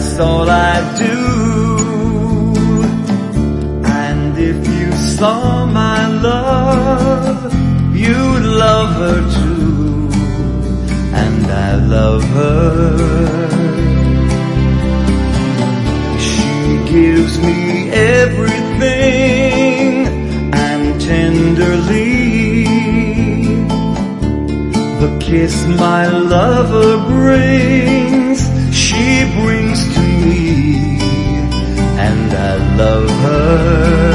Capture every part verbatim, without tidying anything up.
that's all I do. And if you saw my love, you'd love her too. And I love her. She gives me everything, and tenderly the kiss my lover brings, she brings to me, and I love her.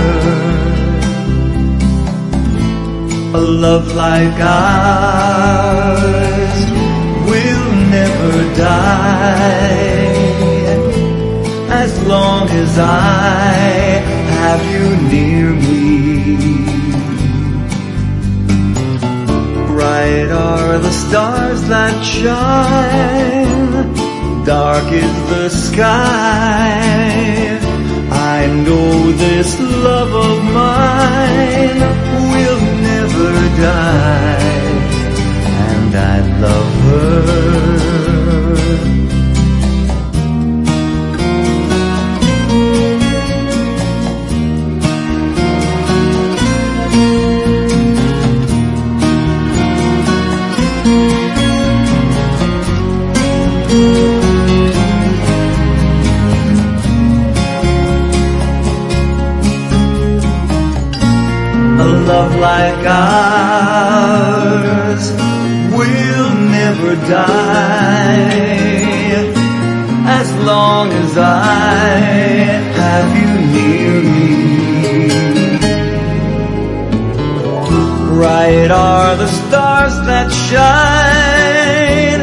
A love like ours will never die, as long as I have you near me. Bright are the stars that shine, dark is the sky. I know this love of mine will never die, and I love her. A love like ours will never die, as long as I have you near me. Bright are the stars that shine,